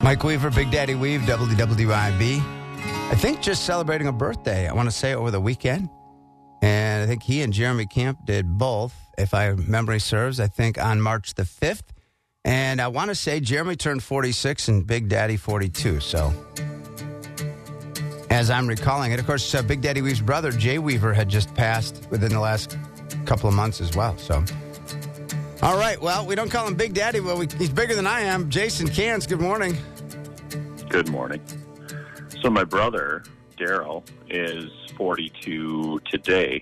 Mike Weaver, Big Daddy Weave, WWIB. I think just celebrating a birthday, I want to say, over the weekend. And I think he and Jeremy Camp did both, if my memory serves, I think on March the 5th. And I want to say Jeremy turned 46 and Big Daddy 42. So, as I'm recalling it, of course, Big Daddy Weave's brother, Jay Weaver, had just passed within the last couple of months as well. So, all right. Well, we don't call him Big Daddy. Well, he's bigger than I am. Jason Cans, good morning. Good morning. So my brother, Daryl, is 42 today.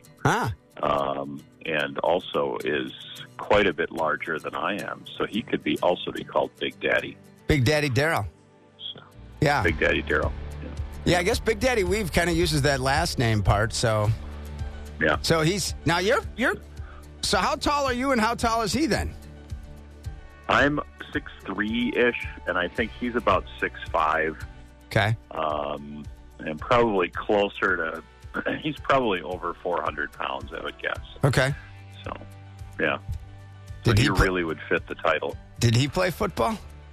And also is quite a bit larger than I am. So he could also be called Big Daddy. Big Daddy Daryl. So, yeah. Big Daddy Daryl. Yeah, I guess Big Daddy Weave kind of uses that last name part, so. Yeah. So now you're, so how tall are you and how tall is he then? I'm 6'3"-ish, and I think he's about 6'5". Okay. And probably closer to, he's probably over 400 pounds, I would guess. Okay. So, yeah. So Did he he really would fit the title. Did he play football?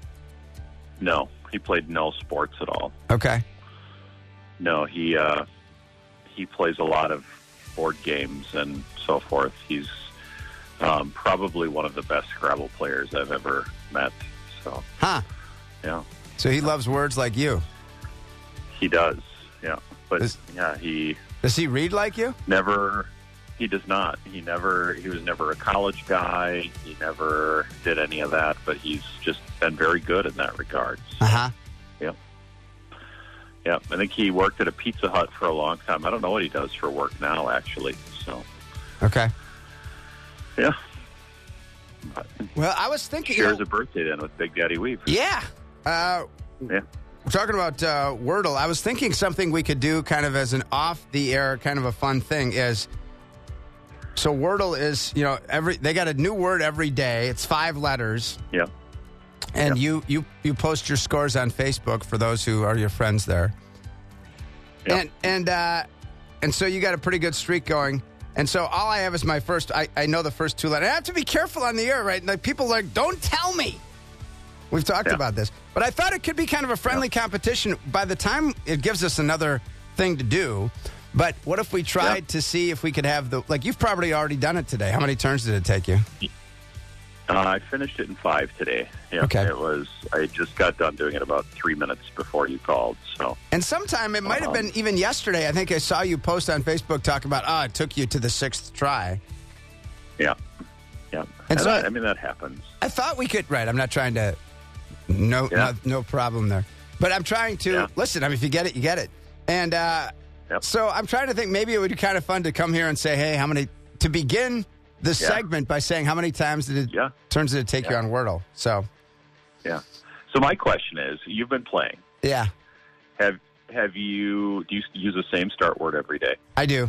No, he played no sports at all. Okay. No, he plays a lot of board games and so forth. He's probably one of the best Scrabble players I've ever met. So, yeah. So he loves words like you. He does, yeah. But does he read like you? Never. He does not. He was never a college guy. He never did any of that. But he's just been very good in that regard. So, Yep. Yeah, I think he worked at a Pizza Hut for a long time. I don't know what he does for work now, actually. So. Okay. Yeah. Well, I was thinking. Shares a birthday then with Big Daddy Weave. Yeah. Yeah. We're talking about Wordle. I was thinking something we could do kind of as an off-the-air kind of a fun thing is, so Wordle is, they got a new word every day. It's 5 letters. Yeah. And you post your scores on Facebook for those who are your friends there. Yeah. And so you got a pretty good streak going. And so all I have is my first, I know the first 2 letters. I have to be careful on the air, right? Like people are like, don't tell me. We've talked about this. But I thought it could be kind of a friendly competition. By the time it gives us another thing to do. But what if we tried to see if we could have you've probably already done it today. How many turns did it take you? I finished it in 5 today. Yeah, okay. I just got done doing it about 3 minutes before you called. So. And sometime, it might have been even yesterday, I think I saw you post on Facebook talk about, it took you to the 6th try. Yeah. Yeah. And so that happens. I thought we could, right, I'm not trying to, no problem there. But I'm trying to, listen, if you get it, you get it. And so I'm trying to think maybe it would be kind of fun to come here and say, hey, how many, to begin the segment by saying how many times turns did it take you on Wordle? So. Yeah. So my question is, you've been playing. Yeah. Do you use the same start word every day? I do.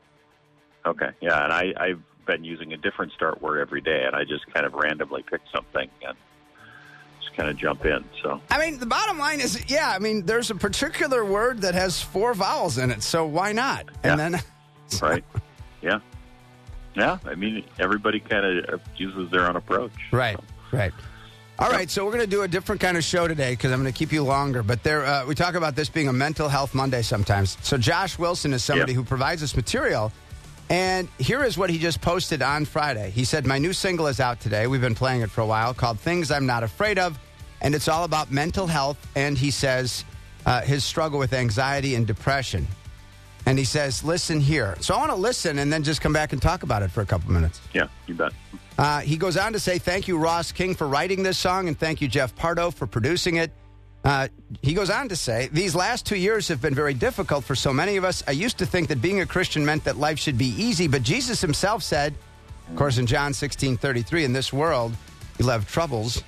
Okay. Yeah, and I've been using a different start word every day, and I just kind of randomly pick something and just kind of jump in. So. The bottom line is, there's a particular word that has 4 vowels in it, so why not? Yeah. And then. Right. Yeah. Yeah. Everybody kind of uses their own approach. Right. So. Right. All right, so we're going to do a different kind of show today because I'm going to keep you longer. But we talk about this being a Mental Health Monday sometimes. So Josh Wilson is somebody who provides us material. And here is what he just posted on Friday. He said, my new single is out today. We've been playing it for a while, called Things I'm Not Afraid Of. And it's all about mental health. And he says his struggle with anxiety and depression. And he says, listen here. So I want to listen and then just come back and talk about it for a couple minutes. Yeah, you bet. He goes on to say, thank you, Ross King, for writing this song, and thank you, Jeff Pardo, for producing it. He goes on to say, these last 2 years have been very difficult for so many of us. I used to think that being a Christian meant that life should be easy, but Jesus himself said, of course, in John 16:33, in this world, you'll have troubles.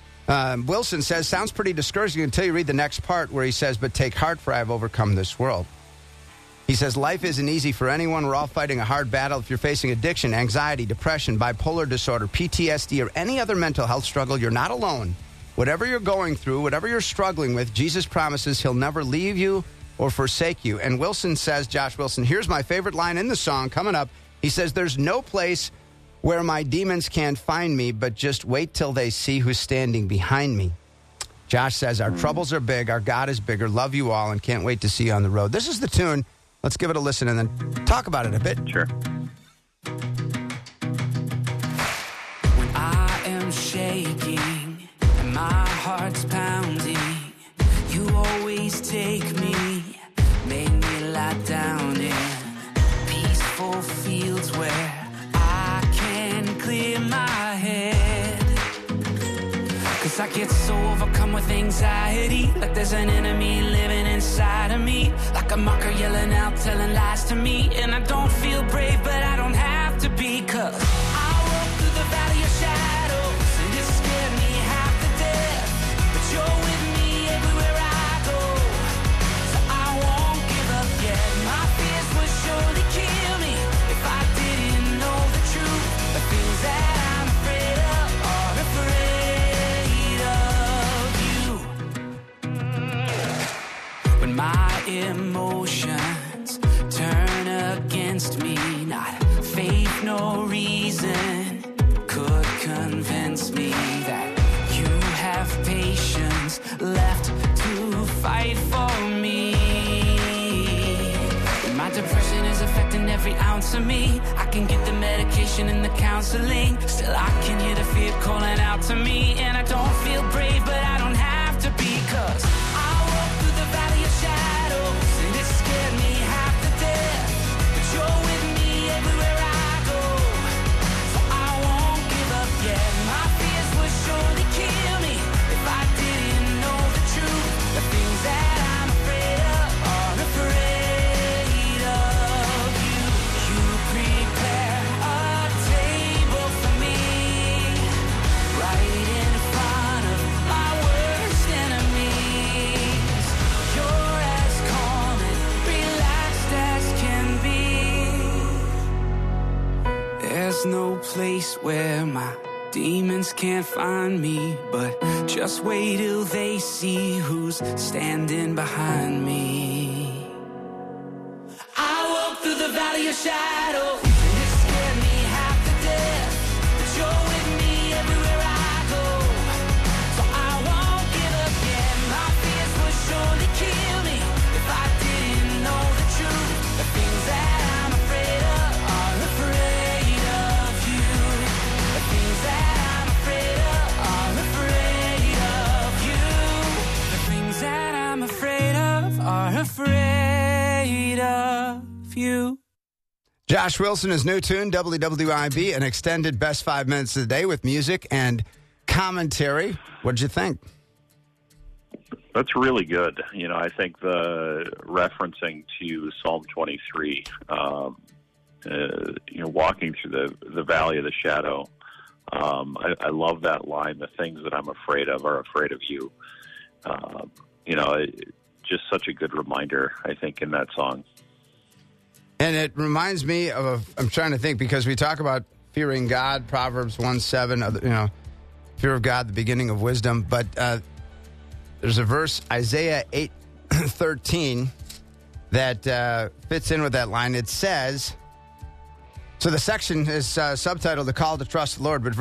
Wilson says, sounds pretty discouraging until you read the next part where he says, but take heart, for I have overcome this world. He says, life isn't easy for anyone. We're all fighting a hard battle. If you're facing addiction, anxiety, depression, bipolar disorder, PTSD, or any other mental health struggle, you're not alone. Whatever you're going through, whatever you're struggling with, Jesus promises he'll never leave you or forsake you. And Wilson says, Josh Wilson, here's my favorite line in the song coming up. He says, there's no place where my demons can't find me, but just wait till they see who's standing behind me. Josh says, our troubles are big, our God is bigger, love you all, and can't wait to see you on the road. This is the tune. Let's give it a listen and then talk about it a bit. Sure. When I am shaking and my heart's pounding, you always take me, make me lie down in peaceful fields where I can clear my head. 'Cause I get so overcome with anxiety, like there's an enemy living inside of me, like a mocker yelling out, telling lies to me. And I don't feel brave, but I don't have to be, 'cause I walk through the valley of shadows, and it scared me half to death, but you're with me everywhere I go, so I won't give up yet. My fears would surely kill me if I didn't know the truth. The things that I'm afraid of are afraid of you. When my emotions turn against me, not faith, no reason could convince me that you have patience left to fight for me. When my depression is affecting every ounce of me, I can get the medication and the counseling, still I can hear the fear calling out to me. And I don't feel brave, but I don't have to be, 'cause I walk through the valley of shadows, and it scared me half to death, but you're with me everywhere I go, so I won't give up yet. My fears would surely kill me if I didn't know the truth. The things that I'm afraid of are afraid of you. You prepare a table for me right in front of my worst enemies. You're as calm and relaxed as can be. There's no place where my demons can't find me, but just wait till they see who's standing behind me. I walk through the valley of shadows, and it scared me half to death, but you're with me everywhere I go, so I won't give up yet. My fears would surely kill me if I didn't know the truth. The things that I'm afraid of are afraid of you. The things that I'm afraid of are afraid of you. The things that I'm afraid of are afraid of you. Josh Wilson, his new tune, WWIB, an extended best 5 minutes of the day with music and commentary. What'd you think? That's really good. You know, I think the referencing to Psalm 23, walking through the valley of the shadow, I love that line, the things that I'm afraid of are afraid of you. Just such a good reminder, I think, in that song. And it reminds me of, I'm trying to think, because we talk about fearing God, Proverbs 1:7, fear of God, the beginning of wisdom. But there's a verse, Isaiah 8:13, that fits in with that line. It says, so the section is subtitled, The Call to Trust the Lord, but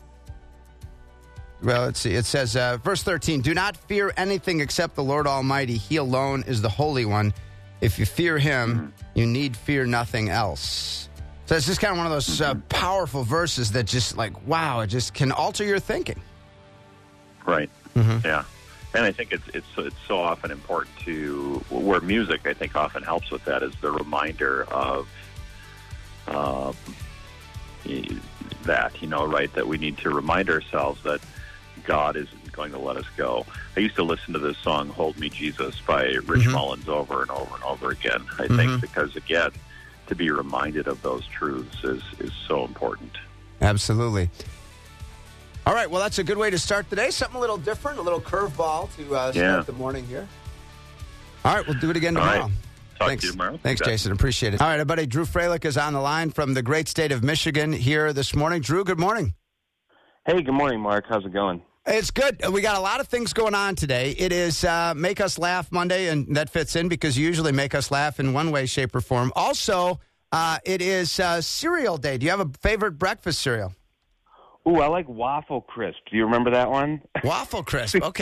let's see. It says, verse 13, do not fear anything except the Lord Almighty. He alone is the Holy One. If you fear him, you need fear nothing else. So it's just kind of one of those powerful verses that just wow, it just can alter your thinking. Right. Mm-hmm. Yeah. And I think it's so often important to, where music I think often helps with that, is the reminder of that, that we need to remind ourselves that God isn't going to let us go. I used to listen to this song, Hold Me, Jesus, by Rich Mullins over and over and over again, I think, because, again, to be reminded of those truths is so important. Absolutely. All right, well, that's a good way to start the day. Something a little different, a little curveball to start the morning here. All right, we'll do it again tomorrow. All right. Talk to you tomorrow. Thanks, Jason. Appreciate it. All right, buddy. Drew Froelich is on the line from the great state of Michigan here this morning. Drew, good morning. Hey, good morning, Mark. How's it going? It's good. We got a lot of things going on today. It is Make Us Laugh Monday, and that fits in because you usually make us laugh in one way, shape, or form. Also, it is cereal day. Do you have a favorite breakfast cereal? Ooh, I like Waffle Crisp. Do you remember that one? Waffle Crisp, okay.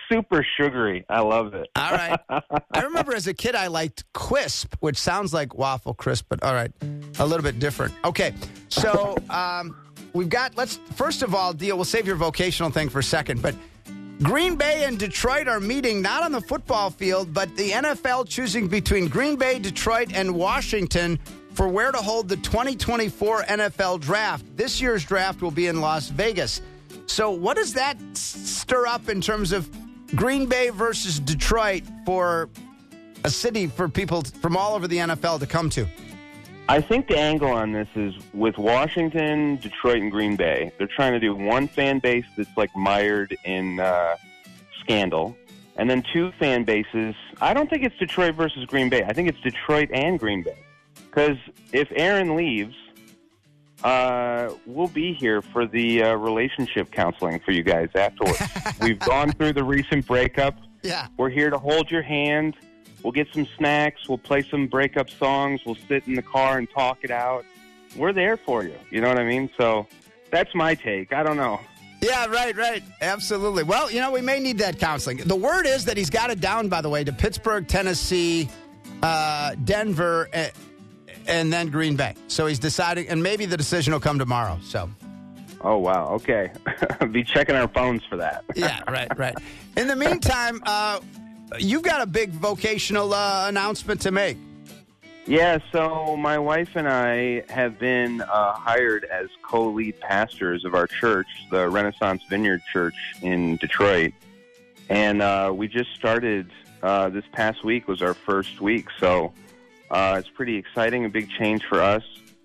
super sugary. I love it. All right. I remember as a kid I liked Quisp, which sounds like waffle crisp, but all right, a little bit different. Okay, so we've got, let's first of all we'll save your vocational thing for a second, but Green Bay and Detroit are meeting not on the football field, but the NFL choosing between Green Bay, Detroit, and Washington for where to hold the 2024 NFL draft. This year's draft will be in Las Vegas. So what does that stir up in terms of Green Bay versus Detroit for a city for people from all over the NFL to come to? I think the angle on this is with Washington, Detroit, and Green Bay. They're trying to do one fan base that's like mired in scandal, and then two fan bases. I don't think it's Detroit versus Green Bay. I think it's Detroit and Green Bay. Because if Aaron leaves, we'll be here for the relationship counseling for you guys afterwards. We've gone through the recent breakup. Yeah. We're here to hold your hand. We'll get some snacks. We'll play some breakup songs. We'll sit in the car and talk it out. We're there for you. You know what I mean? So that's my take. I don't know. Yeah, right. Absolutely. Well, we may need that counseling. The word is that he's got it down, by the way, to Pittsburgh, Tennessee, Denver, and then Green Bay. So he's deciding, and maybe the decision will come tomorrow. So. Oh, wow. Okay. Be checking our phones for that. Yeah, right. In the meantime, you've got a big vocational announcement to make. Yeah, so my wife and I have been hired as co-lead pastors of our church, the Renaissance Vineyard Church in Detroit. And we just started this past week was our first week. So it's pretty exciting, a big change for us.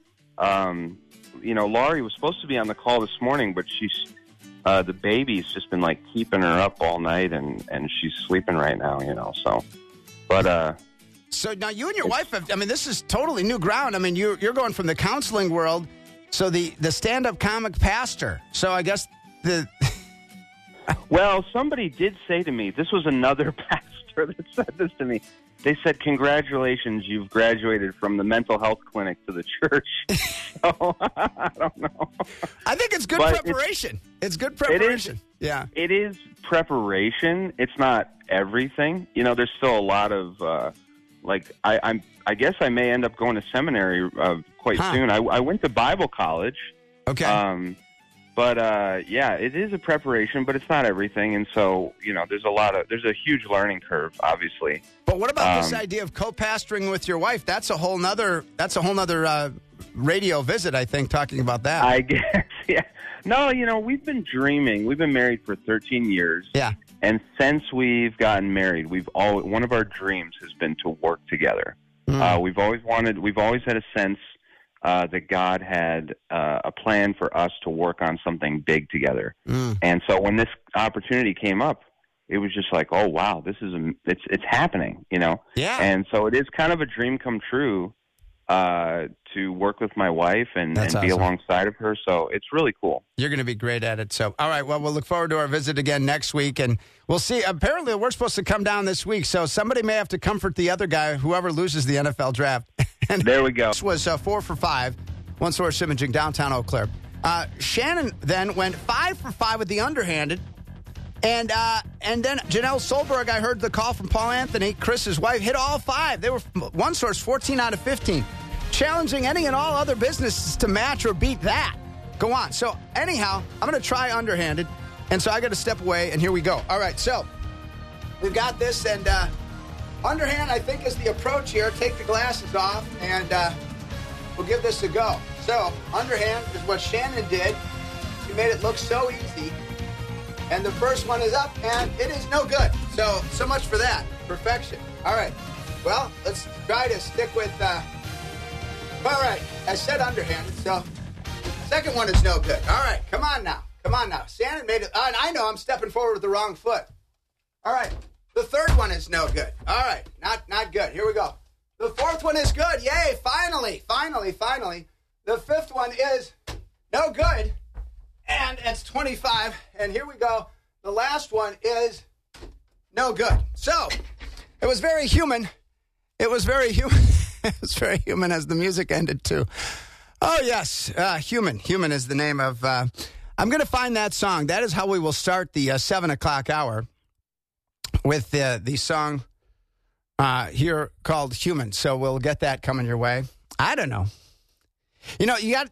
Laurie was supposed to be on the call this morning, but she's the baby's just been like keeping her up all night, and she's sleeping right now, so. But so now you and your wife have, this is totally new ground. You're going from the counseling world, so the stand-up comic pastor. So I guess Well, somebody did say to me, this was another pastor that said this to me. They said, "Congratulations, you've graduated from the mental health clinic to the church." So, I don't know. I think it's good preparation. It's good preparation. Yeah. It is preparation. It's not everything. There's still a lot of, I guess I may end up going to seminary quite soon. I went to Bible college. Okay. But, it is a preparation, but it's not everything. And so, there's a huge learning curve, obviously. But what about this idea of co-pastoring with your wife? That's a whole nother radio visit, I think, talking about that. I guess, yeah. No, we've been dreaming. We've been married for 13 years. Yeah. And since we've gotten married, one of our dreams has been to work together. We've always had a sense that God had a plan for us to work on something big together. And so when this opportunity came up, it was just like, oh, wow, it's happening, Yeah. And so it is kind of a dream come true to work with my wife and be alongside of her. So it's really cool. You're going to be great at it. So, all right, well, we'll look forward to our visit again next week, and we'll see. Apparently, we're supposed to come down this week, so somebody may have to comfort the other guy, whoever loses the NFL draft. And there we go. This was 4 for 5, One Source Imaging, downtown Eau Claire. Shannon then went 5 for 5 with the underhanded. And then Janelle Solberg, I heard the call from Paul Anthony, Chris's wife, hit all 5. They were One Source 14 out of 15. Challenging any and all other businesses to match or beat that. Go on. So anyhow, I'm going to try underhanded. And so I got to step away, and here we go. All right, so we've got this, and underhand, I think, is the approach here. Take the glasses off, and we'll give this a go. So underhand is what Shannon did. She made it look so easy. And the first one is up, and it is no good. So much for that. Perfection. All right. Well, let's try to stick with... all right. I said underhanded, so second one is no good. All right. Come on now. Shannon made it. And I know I'm stepping forward with the wrong foot. All right. The third one is no good. All right. Not good. Here we go. The fourth one is good. Yay. Finally. The fifth one is no good. And it's 25. And here we go. The last one is no good. So it was very human. It was very human as the music ended, too. Oh, yes. Human. Human is the name of... I'm going to find that song. That is how we will start the 7 o'clock hour. with the song here called Human. So we'll get that coming your way. I don't know. You know, you got...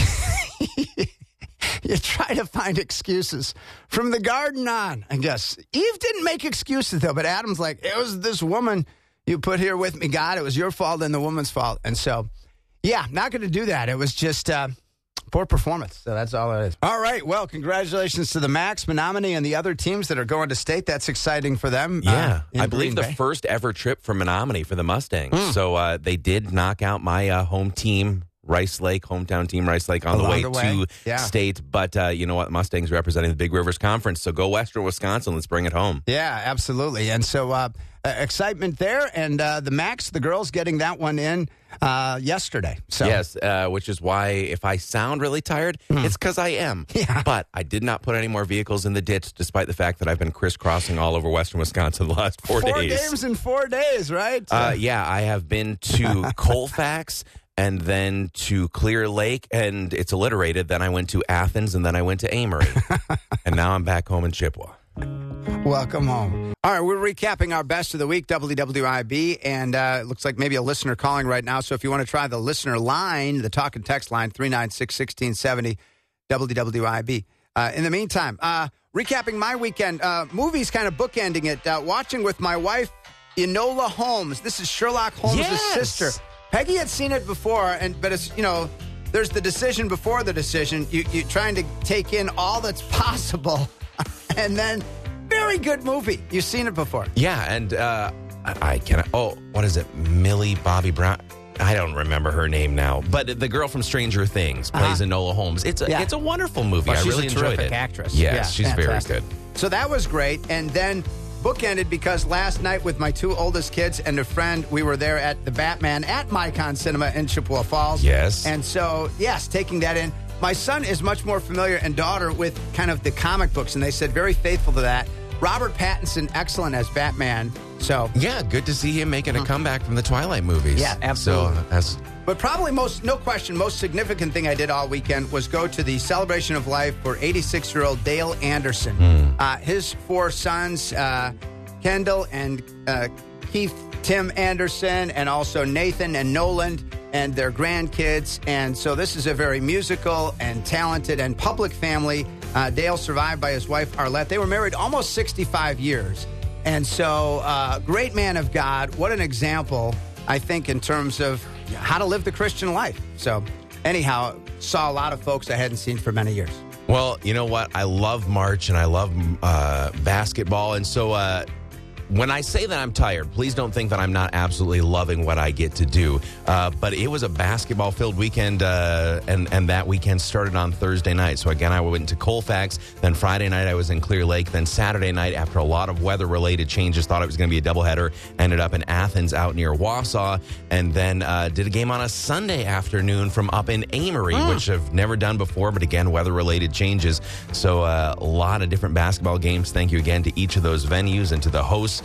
You try to find excuses from the garden on, I guess. Eve didn't make excuses, though, but Adam's like, it was this woman you put here with me, God. It was your fault and the woman's fault. And so, yeah, not going to do that. It was just poor performance. So that's all it is. All right. Well, congratulations to the Max, Menominee, and the other teams that are going to state. That's exciting for them. Yeah. I believe the first ever trip for Menominee for the Mustangs. So they did knock out my home team, Rice Lake, hometown team Rice Lake, on the way to state. But you know what? Mustangs representing the Big Rivers Conference. So go Western Wisconsin. Let's bring it home. Yeah, absolutely. And so excitement there. And the Max, the girls getting that one in yesterday. So. Yes, which is why if I sound really tired, it's because I am. Yeah. But I did not put any more vehicles in the ditch, despite the fact that I've been crisscrossing all over Western Wisconsin the last 4 days. 4 games in 4 days, right? Yeah, I have been to Colfax, and then to Clear Lake, and it's alliterated. Then I went to Athens, and then I went to Amory. And now I'm back home in Chippewa. Welcome home. All right, we're recapping our best of the week, WWIB, and it looks like maybe a listener calling right now. So if you want to try the listener line, the talk and text line, 396-1670, WWIB. In the meantime, recapping my weekend, movies kind of bookending it, watching with my wife, Enola Holmes. This is Sherlock Holmes' sister. Peggy had seen it before, but it's, you know, there's the decision before the decision. You're trying to take in all that's possible, and then very good movie. You've seen it before. Yeah, and I can't. Oh, what is it? Millie Bobby Brown. I don't remember her name now, but the girl from Stranger Things plays Enola Holmes. It's a wonderful movie. I really enjoyed it. She's a terrific actress. Yes, she's fantastic. Very good. So that was great, and then bookended because last night with my two oldest kids and a friend, we were there at the Batman at Mycon Cinema in Chippewa Falls. Yes. And so, yes, taking that in. My son is much more familiar, and daughter, with kind of the comic books, and they said very faithful to that. Robert Pattinson, excellent as Batman. So yeah, good to see him making a comeback from the Twilight movies. Yeah, absolutely. So but probably most significant thing I did all weekend was go to the celebration of life for 86-year-old Dale Anderson. His four sons, Kendall and Keith, Tim Anderson, and also Nathan and Nolan, and their grandkids. And so this is a very musical and talented and public family. Dale survived by his wife, Arlette. They were married almost 65 years. And so great man of God. What an example, I think, in terms of how to live the Christian life. So anyhow, saw a lot of folks I hadn't seen for many years. Well, you know what? I love March and I love basketball. And so when I say that I'm tired, please don't think that I'm not absolutely loving what I get to do. But it was a basketball-filled weekend, and that weekend started on Thursday night. So, again, I went to Colfax. Then Friday night, I was in Clear Lake. Then Saturday night, after a lot of weather-related changes, thought it was going to be a doubleheader, ended up in Athens out near Wausau. And then did a game on a Sunday afternoon from up in Amory, which I've never done before. But, again, weather-related changes. So, a lot of different basketball games. Thank you again to each of those venues and to the hosts.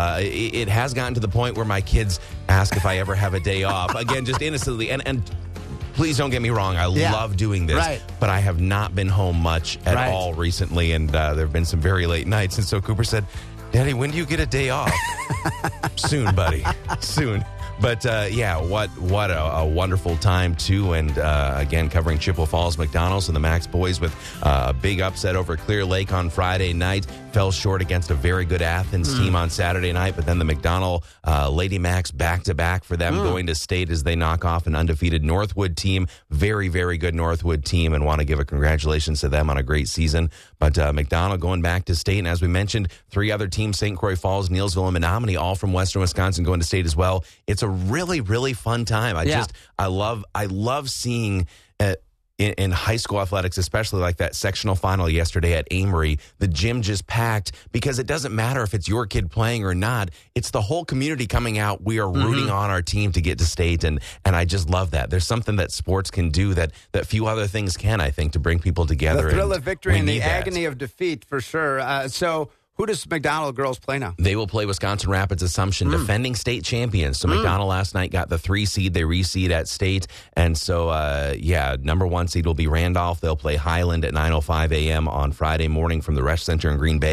It has gotten to the point where my kids ask if I ever have a day off. Again, just innocently. And please don't get me wrong. I love doing this. But I have not been home much at all recently. And there have been some very late nights. And so Cooper said, Daddy, when do you get a day off? Soon, buddy. Soon. But, yeah, what a wonderful time, too. And, again, covering Chippewa Falls McDonald's and the Max boys with a big upset over Clear Lake on Friday night. Fell short against a very good Athens team on Saturday night. But then the McDonald Lady Max back-to-back for them going to state as they knock off an undefeated Northwood team. Very, very good Northwood team, and want to give a congratulations to them on a great season. But McDonald going back to state. And as we mentioned, three other teams, St. Croix Falls, Neillsville, and Menominee, all from Western Wisconsin going to state as well. It's a really, really fun time. I love seeing in high school athletics, especially like that sectional final yesterday at Amory, the gym just packed, because it doesn't matter if it's your kid playing or not. It's the whole community coming out. We are rooting on our team to get to state, and I just love that. There's something that sports can do that few other things can, I think, to bring people together. The thrill of victory and the agony of defeat, for sure. So who does McDonald girls play now? They will play Wisconsin Rapids Assumption, defending state champions. So McDonald last night got the 3 seed. They reseed at state. And so, number 1 seed will be Randolph. They'll play Highland at 9:05 a.m. on Friday morning from the Resch Center in Green Bay.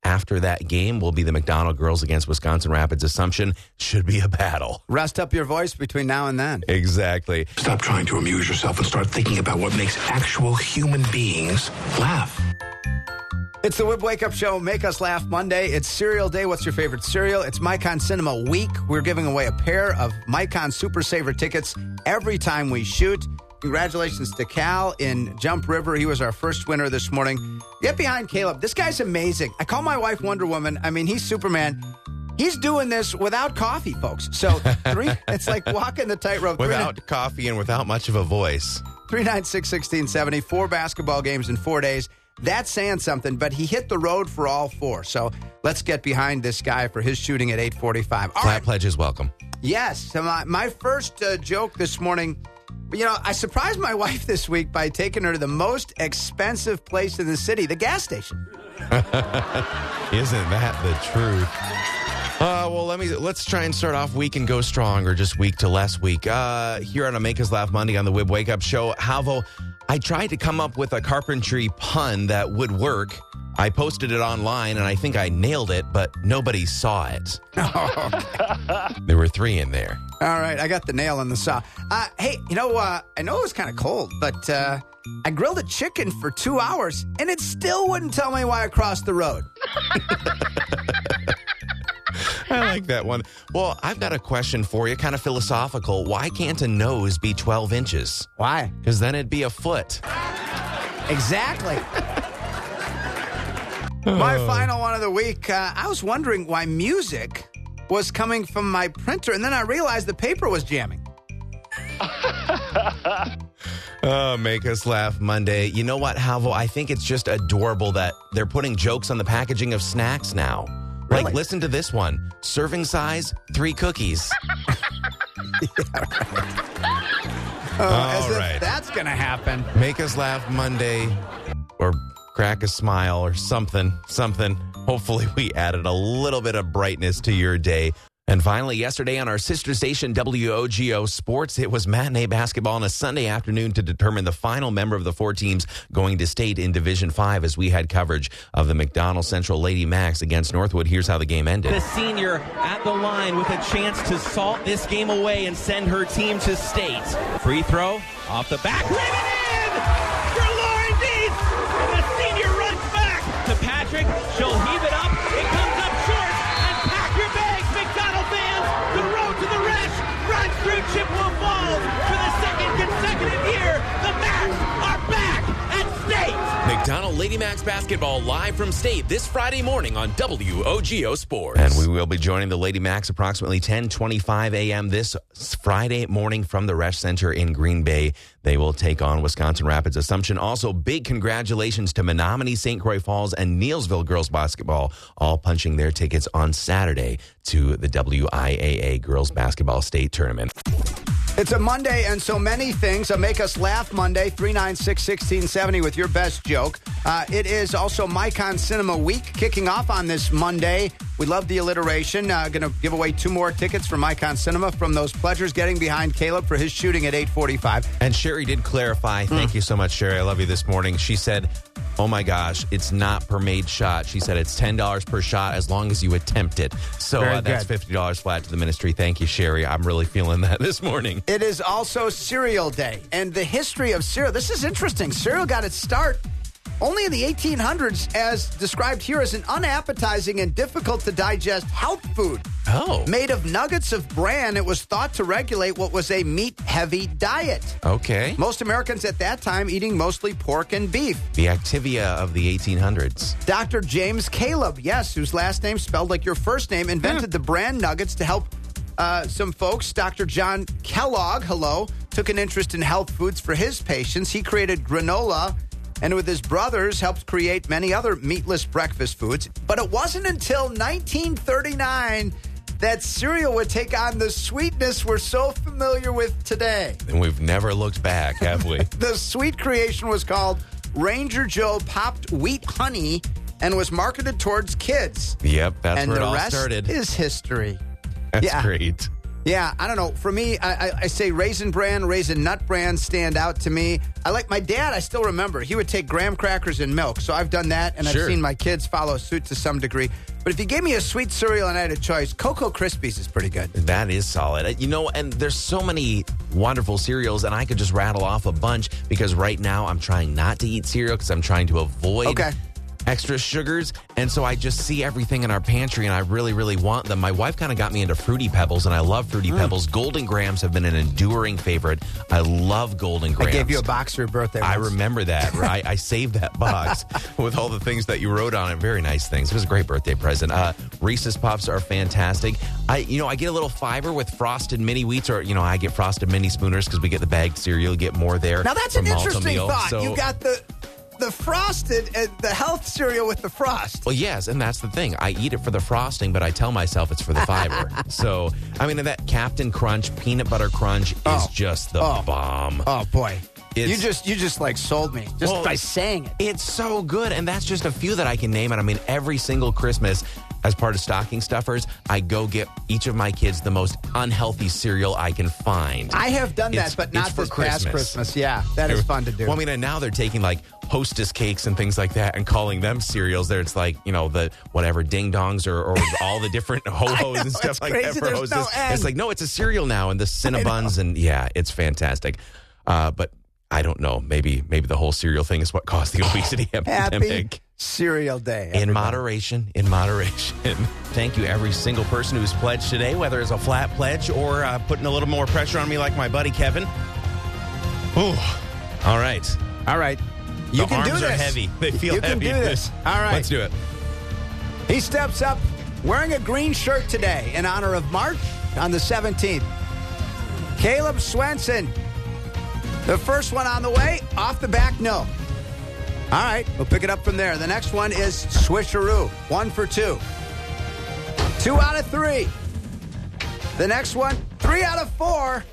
after that game will be the McDonald girls against Wisconsin Rapids Assumption. Should be a battle. Rest up your voice between now and then. Exactly. Stop trying to amuse yourself and start thinking about what makes actual human beings laugh. It's the Whip Wake Up Show, Make Us Laugh Monday. It's Cereal Day. What's your favorite cereal? It's Micon Cinema Week. We're giving away a pair of Micon Super Saver tickets every time we shoot. Congratulations to Cal in Jump River. He was our first winner this morning. Get behind Caleb. This guy's amazing. I call my wife Wonder Woman. I mean, he's Superman. He's doing this without coffee, folks. So it's like walking the tightrope. Without coffee and without much of a voice. 396-1670, 4 basketball games in 4 days. That's saying something, but he hit the road for all 4. So let's get behind this guy for his shooting at 8:45. Flat pledge is welcome. Yes. So my first joke this morning, I surprised my wife this week by taking her to the most expensive place in the city, the gas station. Isn't that the truth? Well, let's try and start off weak and go strong, or just weak to less weak. Here on a Make Us Laugh Monday on the Wib Wake Up Show, Halvo, I tried to come up with a carpentry pun that would work. I posted it online, and I think I nailed it, but nobody saw it. Oh, okay. There were 3 in there. All right, I got the nail in the saw. Hey, I know it was kind of cold, but I grilled a chicken for 2 hours, and it still wouldn't tell me why I crossed the road. I like that one. Well, I've got a question for you, kind of philosophical. Why can't a nose be 12 inches? Why? Because then it'd be a foot. Exactly. My final one of the week, I was wondering why music was coming from my printer, and then I realized the paper was jamming. Make Us Laugh Monday. You know what, Halvo? I think it's just adorable that they're putting jokes on the packaging of snacks now. Really? Like, listen to this one. Serving size, 3 cookies. As if that's going to happen. Make Us Laugh Monday, or crack a smile, or something. Hopefully we added a little bit of brightness to your day. And finally, yesterday on our sister station, WOGO Sports, it was matinee basketball on a Sunday afternoon to determine the final member of the 4 teams going to state in Division 5 as we had coverage of the McDonald Central Lady Macs against Northwood. Here's how the game ended. The senior at the line with a chance to salt this game away and send her team to state. Free throw off the back. Rim it in for Lauren Dietz. And the senior runs back to Patrick. She'll heave it up. It comes up short. And pack your bags, McDonald fans. The road to the rest runs through Chippewa Falls for the second consecutive year. The Macs are back at state. McDonald Lady Macs basketball live from state this Friday morning on WOGO Sports. And we will be joining the Lady Macs approximately 10:25 a.m. this Friday morning from the Resch Center in Green Bay. They will take on Wisconsin Rapids Assumption. Also, big congratulations to Menominee, St. Croix Falls, and Neelsville girls basketball, all punching their tickets on Saturday to the WIAA girls basketball state tournament. It's a Monday and so many things. A Make Us Laugh Monday, 396-1670 with your best joke. It is also Micon Cinema Week kicking off on this Monday. We love the alliteration. Going to give away 2 more tickets for Micon Cinema from those pledgers getting behind Caleb for his shooting at 8:45. And Sherry did clarify. Thank you so much, Sherry. I love you this morning. She said, oh my gosh, it's not per made shot. She said it's $10 per shot as long as you attempt it. So that's $50 flat to the ministry. Thank you, Sherry. I'm really feeling that this morning. It is also Cereal Day. And the history of cereal, this is interesting. Cereal got its start only in the 1800s, as described here as an unappetizing and difficult to digest health food. Oh. Made of nuggets of bran, it was thought to regulate what was a meat-heavy diet. Okay. Most Americans at that time eating mostly pork and beef. The Activia of the 1800s. Dr. James Caleb, yes, whose last name spelled like your first name, invented the bran nuggets to help some folks. Dr. John Kellogg, took an interest in health foods for his patients. He created granola, and with his brothers helped create many other meatless breakfast foods. But it wasn't until 1939 that cereal would take on the sweetness we're so familiar with today. And we've never looked back, have we? The sweet creation was called Ranger Joe Popped Wheat Honey and was marketed towards kids. Yep, that's and where it the all rest started. Is history. That's great. Yeah, I don't know. For me, I say Raisin Bran, Raisin Nut Bran stand out to me. I like my dad, I still remember. He would take graham crackers and milk. So I've done that, and Sure. I've seen my kids follow suit to some degree. But if you gave me a sweet cereal and I had a choice, Cocoa Krispies is pretty good. That is solid. You know, and there's so many wonderful cereals, and I could just rattle off a bunch because right now I'm trying not to eat cereal because I'm trying to avoid extra sugars. And so I just see everything in our pantry, and I really, really want them. My wife kind of got me into Fruity Pebbles, and I love Fruity Pebbles. Golden Grahams have been an enduring favorite. I love Golden Grahams. I gave you a box for your birthday once. I remember that. Right? I saved that box with all the things that you wrote on it. Very nice things. It was a great birthday present. Reese's Puffs are fantastic. I get a little fiber with Frosted Mini Wheats, or, I get Frosted Mini Spooners because we get the bagged cereal, get more there. Now, that's an interesting Malt-O-Meal. thought. So, You got the Frosted, the health cereal with the frost. Well, yes, and that's the thing. I eat it for the frosting, but I tell myself it's for the fiber. So, that Captain Crunch, Peanut Butter Crunch is just the bomb. Oh, boy. You It's- just like sold me just by saying it. It's so good, and that's just a few that I can name. And every single Christmas, as part of stocking stuffers, I go get each of my kids the most unhealthy cereal I can find. I have done that, but not for this past Christmas. Yeah, that is fun to do. Well, and now they're taking like Hostess cakes and things like that and calling them cereals. There, it's like, the whatever ding dongs or all the different ho-hos and stuff like crazy. that for There's no Hostess. end. It's like, no, it's a cereal now, and the Cinnabons, and yeah, it's fantastic. But I don't know. Maybe the whole cereal thing is what caused the obesity epidemic. Happy Cereal Day. In everybody. moderation. Thank you, every single person who's pledged today, whether it's a flat pledge or putting a little more pressure on me like my buddy Kevin. Ooh. All right. You The can do arms this. are heavy. They feel you heavy. You can do this. All right. Let's do it. He steps up wearing a green shirt today in honor of March on the 17th. Caleb Swenson. The first one on the way, off the back, no. All right, we'll pick it up from there. The next one is Swisheroo, 1 for 2. 2 out of 3. The next one, 3 out of 4.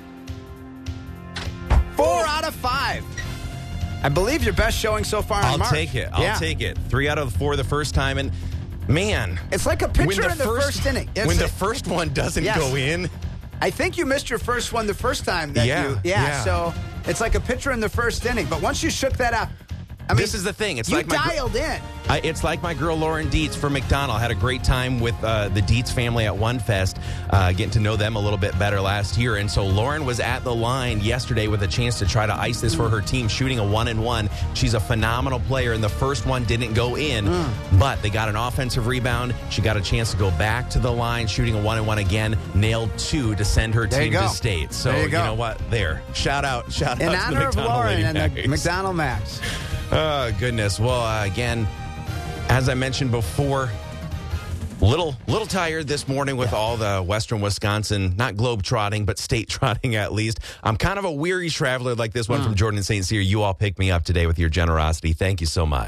4 out of 5. I believe your best showing so far in March. I'll take it. I'll take it. 3 out of 4 the first time, and man, it's like a pitcher in the first inning. When the first one doesn't go in. I think you missed your first one the first time. So it's like a pitcher in the first inning. But once you shook that up, this is the thing. It's you like dialed in. It's like my girl Lauren Dietz from McDonald. Had a great time with the Dietz family at One Fest, getting to know them a little bit better last year. And so Lauren was at the line yesterday with a chance to try to ice this for her team, shooting a 1-and-1. She's a phenomenal player, and the first one didn't go in, but they got an offensive rebound. She got a chance to go back to the line, shooting a 1-and-1 again, nailed 2 to send her team to state. So you know what? Shout out in to honor the of McDonald Lauren Lady and Mags. the McDonald Max. Oh, goodness. Well, again, as I mentioned before, little tired this morning with all the Western Wisconsin, not globe trotting, but state trotting at least. I'm kind of a weary traveler like this one from Jordan and St. Cyr. You all picked me up today with your generosity. Thank you so much.